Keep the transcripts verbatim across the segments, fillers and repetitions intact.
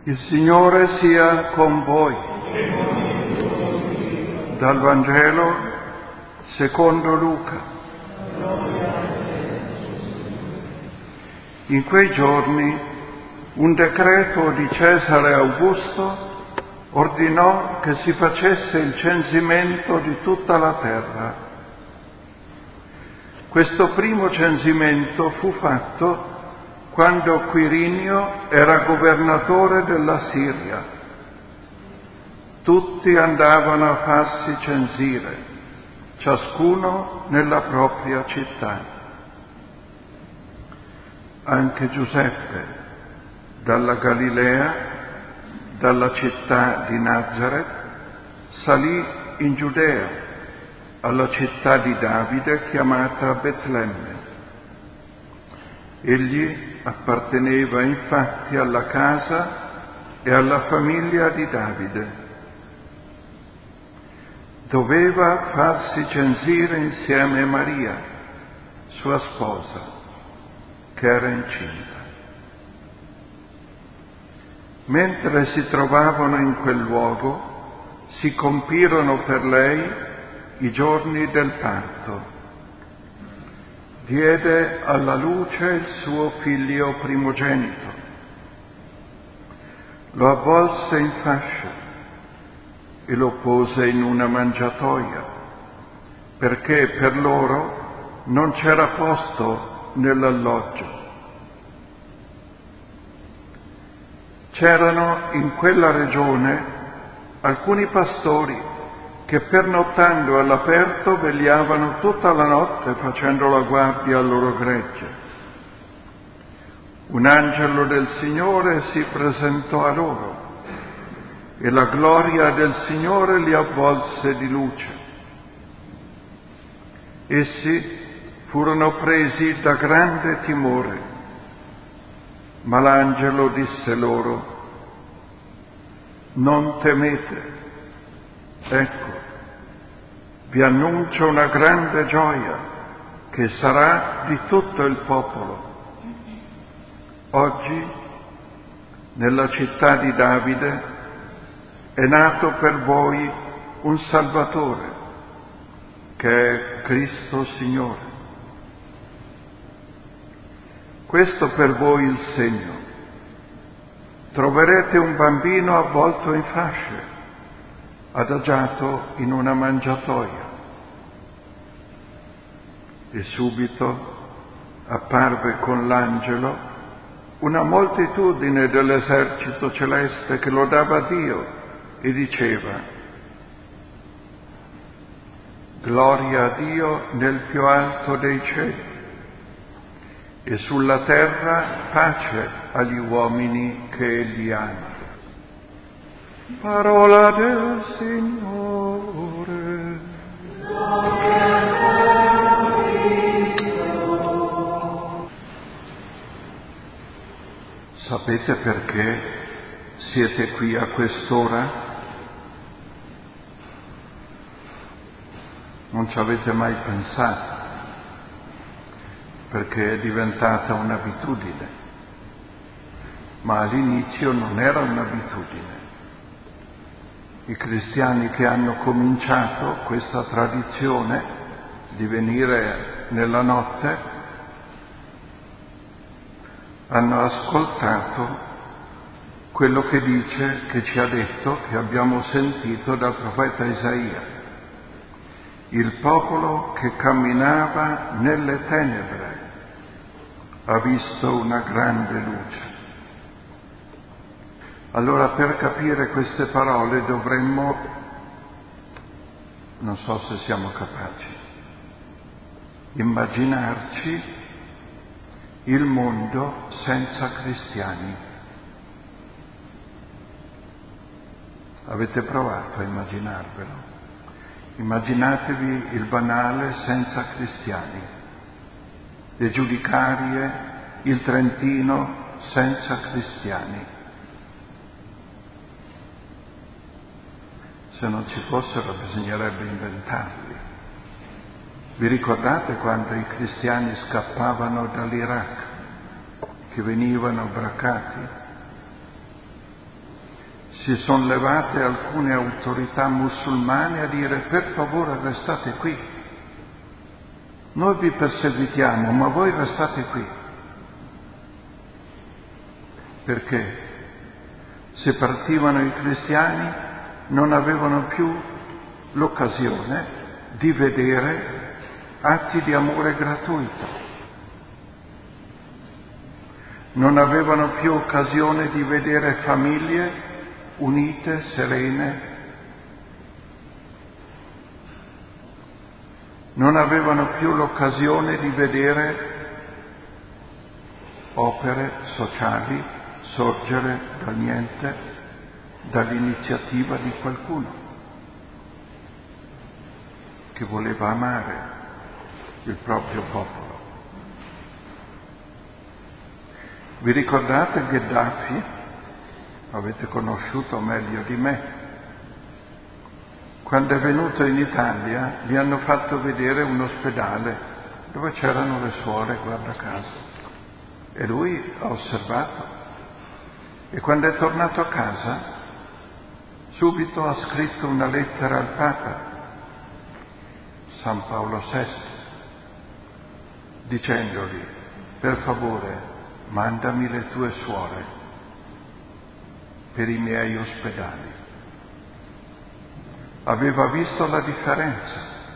Il Signore sia con voi. Dal Vangelo secondo Luca. In quei giorni un decreto di Cesare Augusto ordinò che si facesse il censimento di tutta la terra. Questo primo censimento fu fatto quando Quirinio era governatore della Siria. Tutti andavano a farsi censire, ciascuno nella propria città. Anche Giuseppe, dalla Galilea, dalla città di Nazaret, salì in Giudea, alla città di Davide chiamata Betlemme. Egli apparteneva infatti alla casa e alla famiglia di Davide. Doveva farsi censire insieme a Maria, sua sposa, che era incinta. Mentre si trovavano in quel luogo, si compirono per lei i giorni del parto. Diede alla luce il suo figlio primogenito. Lo avvolse in fasce e lo pose in una mangiatoia, perché per loro non c'era posto nell'alloggio. C'erano in quella regione alcuni pastori che pernottando all'aperto vegliavano tutta la notte facendo la guardia al loro gregge. Un angelo del Signore si presentò a loro e la gloria del Signore li avvolse di luce. Essi furono presi da grande timore, ma l'angelo disse loro: non temete, ecco, vi annuncio una grande gioia che sarà di tutto il popolo. Oggi, nella città di Davide, è nato per voi un Salvatore, che è Cristo Signore. Questo per voi il segno. Troverete un bambino avvolto in fasce, adagiato in una mangiatoia. E subito apparve con l'angelo una moltitudine dell'esercito celeste che lodava Dio e diceva: gloria a Dio nel più alto dei cieli e sulla terra pace agli uomini che Egli ama. Parola del Signore. Sapete perché siete qui a quest'ora? Non ci avete mai pensato, perché è diventata un'abitudine, ma all'inizio non era un'abitudine. I cristiani che hanno cominciato questa tradizione di venire nella notte hanno ascoltato quello che dice, che ci ha detto, che abbiamo sentito dal profeta Isaia. Il popolo che camminava nelle tenebre ha visto una grande luce. Allora, per capire queste parole dovremmo, non so se siamo capaci, immaginarci il mondo senza cristiani. Avete provato a immaginarvelo? Immaginatevi il banale senza cristiani, le giudicarie, il Trentino senza cristiani. Se non ci fossero bisognerebbe inventarli. Vi ricordate quando i cristiani scappavano dall'Iraq, che venivano braccati? si sono levate alcune autorità musulmane a dire: per favore restate qui, noi vi perseguitiamo, ma voi restate qui. Perché se partivano i cristiani non avevano più l'occasione di vedere atti di amore gratuito, non avevano più occasione di vedere famiglie unite, serene, non avevano più l'occasione di vedere opere sociali sorgere dal niente, dall'iniziativa di qualcuno che voleva amare il proprio popolo. Vi ricordate Gheddafi? Avete conosciuto meglio di me. Quando è venuto in Italia gli hanno fatto vedere un ospedale dove c'erano le suore, guarda caso, e lui ha osservato. E quando è tornato a casa, subito ha scritto una lettera al Papa, San Paolo sesto, dicendogli: per favore, mandami le tue suore per i miei ospedali. Aveva visto la differenza.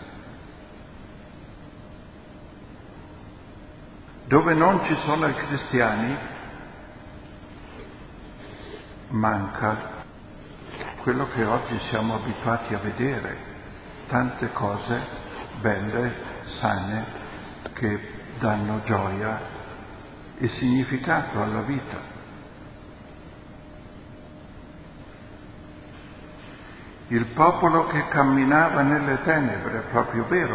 Dove non ci sono i cristiani, manca quello che oggi siamo abituati a vedere, tante cose belle, sane, che danno gioia e significato alla vita. Il popolo che camminava nelle tenebre, è proprio vero,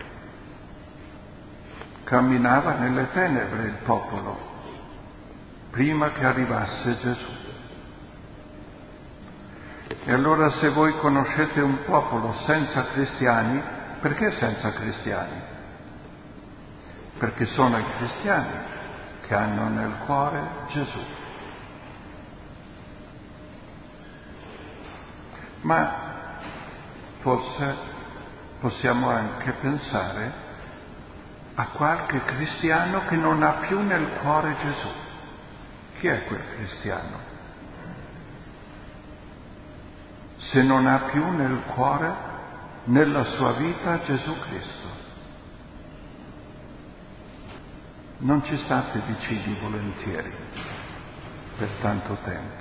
camminava nelle tenebre il popolo, prima che arrivasse Gesù. E allora, se voi conoscete un popolo senza cristiani, perché senza cristiani? Perché sono i cristiani che hanno nel cuore Gesù. Ma forse possiamo anche pensare a qualche cristiano che non ha più nel cuore Gesù. Chi è quel cristiano? Se non ha più nel cuore, nella sua vita, Gesù Cristo. Non ci state vicini volentieri per tanto tempo.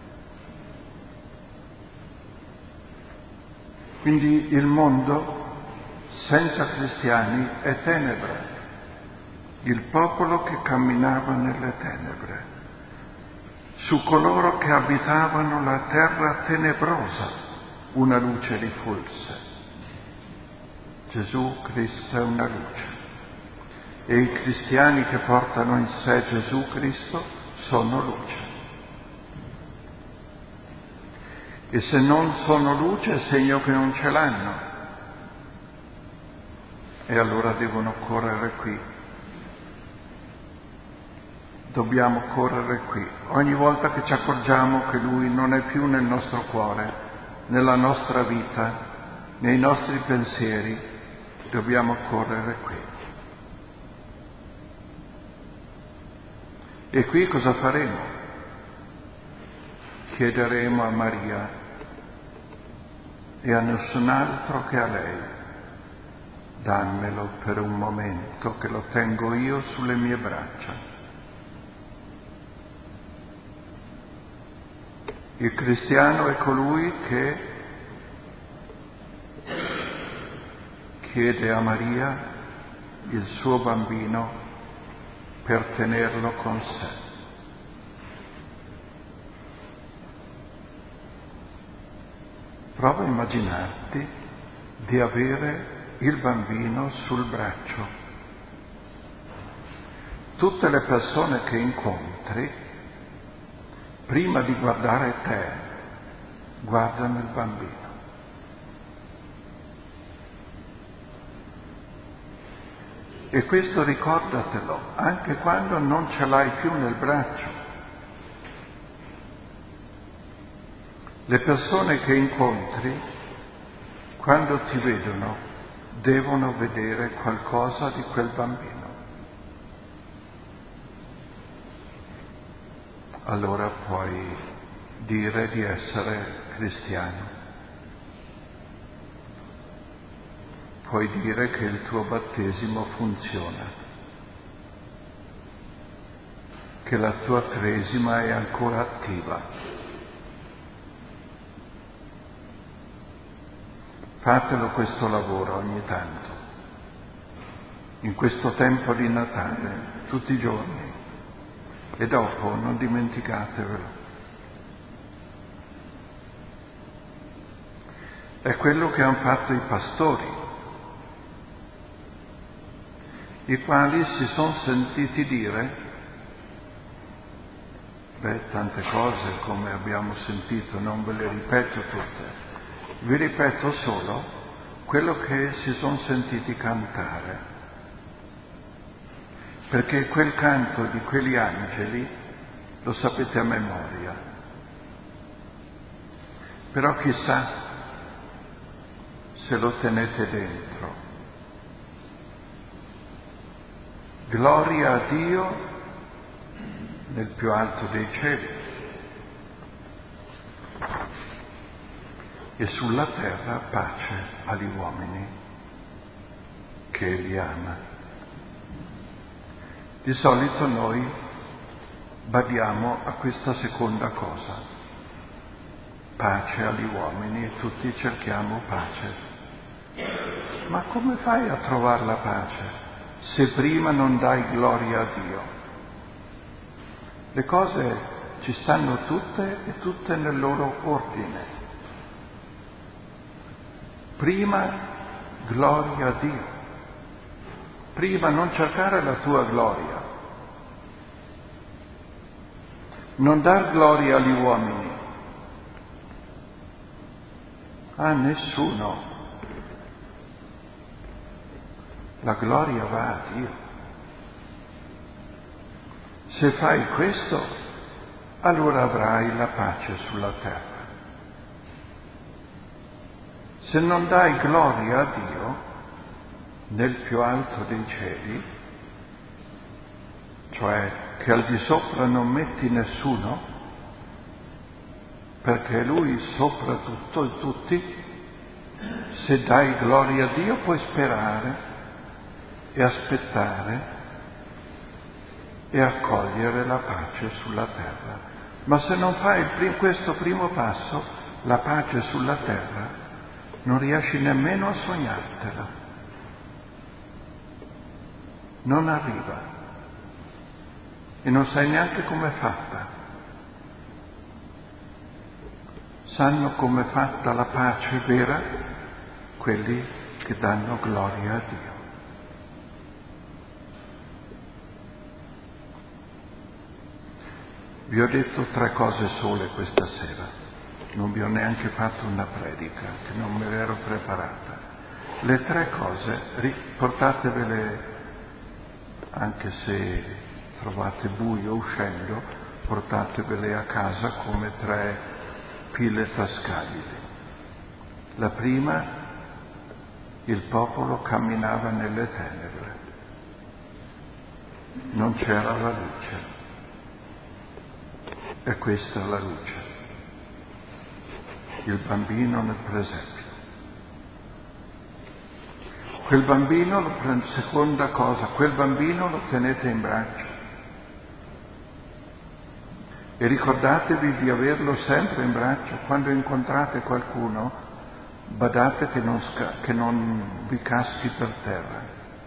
Quindi il mondo senza cristiani è tenebre, il popolo che camminava nelle tenebre. Su coloro che abitavano la terra tenebrosa una luce rifulse. Gesù Cristo è una luce e i cristiani che portano in sé Gesù Cristo sono luce. E se non sono luce è segno che non ce l'hanno, e allora devono correre qui. Dobbiamo correre qui. Ogni volta che ci accorgiamo che Lui non è più nel nostro cuore, nella nostra vita, nei nostri pensieri, dobbiamo correre qui. E qui cosa faremo? Chiederemo a Maria e a nessun altro che a lei: dammelo per un momento che lo tengo io sulle mie braccia. Il cristiano è colui che chiede a Maria il suo bambino per tenerlo con sé. Prova a immaginarti di avere il bambino sul braccio. Tutte le persone che incontri, prima di guardare te, guardano il bambino. E questo ricordatelo anche quando non ce l'hai più nel braccio. Le persone che incontri, quando ti vedono, devono vedere qualcosa di quel bambino. Allora puoi dire di essere cristiano. Puoi dire che il tuo battesimo funziona, che la tua cresima è ancora attiva. Fatelo questo lavoro ogni tanto, in questo tempo di Natale, tutti i giorni, e dopo non dimenticatevelo. È quello che hanno fatto i pastori, i quali si sono sentiti dire, beh, tante cose come abbiamo sentito, non ve le ripeto tutte, vi ripeto solo quello che si sono sentiti cantare, perché quel canto di quegli angeli lo sapete a memoria, però chissà se lo tenete dentro. Gloria a Dio nel più alto dei cieli e sulla terra pace agli uomini che Egli ama. Di solito noi badiamo a questa seconda cosa, pace agli uomini, e tutti cerchiamo pace. Ma come fai a trovare la pace se prima non dai gloria a Dio? Le cose ci stanno tutte e tutte nel loro ordine. Prima gloria a Dio. Prima non cercare la tua gloria. Non dar gloria agli uomini. A nessuno. La gloria va a Dio. Se fai questo, allora avrai la pace sulla terra. Se non dai gloria a Dio nel più alto dei cieli, cioè che al di sopra non metti nessuno, perché Lui sopra tutto e tutti, se dai gloria a Dio puoi sperare e aspettare e accogliere la pace sulla terra. Ma se non fai il prim- questo primo passo, la pace sulla terra, non riesci nemmeno a sognartela. Non arriva. E non sai neanche com'è fatta. Sanno com'è fatta la pace vera quelli che danno gloria a Dio. Vi ho detto tre cose sole questa sera, non vi ho neanche fatto una predica, che non me l'ero preparata. Le tre cose, portatevele, anche se trovate buio uscendo, portatevele a casa come tre pile tascabili. La prima, il popolo camminava nelle tenebre, non c'era la luce. E questa è la luce, il bambino nel presepio. Quel bambino, lo prende, seconda cosa, quel bambino lo tenete in braccio. E ricordatevi di averlo sempre in braccio. Quando incontrate qualcuno, badate che non, sca- che non vi caschi per terra.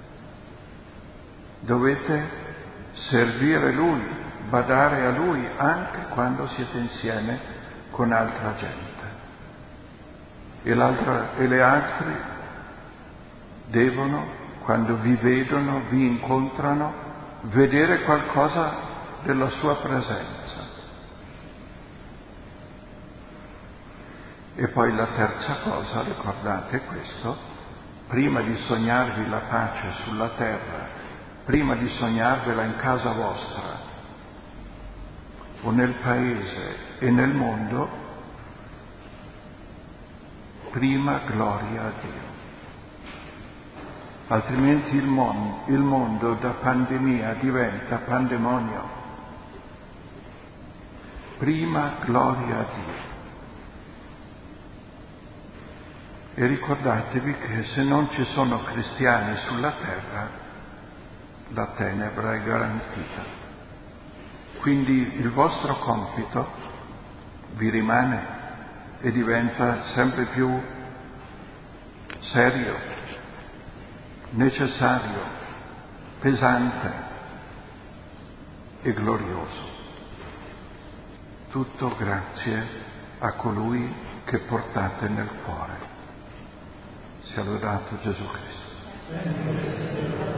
Dovete servire Lui, badare a Lui anche quando siete insieme con altra gente. E, l'altra, e le altre devono, quando vi vedono, vi incontrano, vedere qualcosa della sua presenza. E poi la terza cosa, ricordate questo, prima di sognarvi la pace sulla terra, prima di sognarvela in casa vostra, o nel paese e nel mondo, prima gloria a Dio. Altrimenti il mondo, il mondo da pandemia diventa pandemonio. Prima gloria a Dio. E ricordatevi che se non ci sono cristiani sulla terra, la tenebra è garantita. Quindi il vostro compito vi rimane e diventa sempre più serio, necessario, pesante e glorioso. Tutto grazie a colui che portate nel cuore. Sia lodato Gesù Cristo.